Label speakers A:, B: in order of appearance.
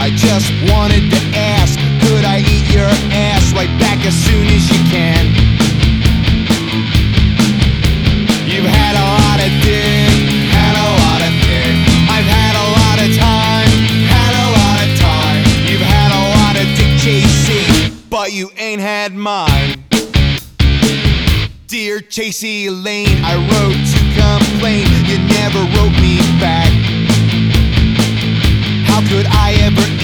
A: I just wanted to ask, could I eat your ass right back as soon as you can? You've had a lot of dick, had a lot of dick. I've had a lot of time, had a lot of time. You've had a lot of dick chasing, but you ain't had mine. Dear Chasey Lane, I wrote to complain, you never wrote me back. How could I ever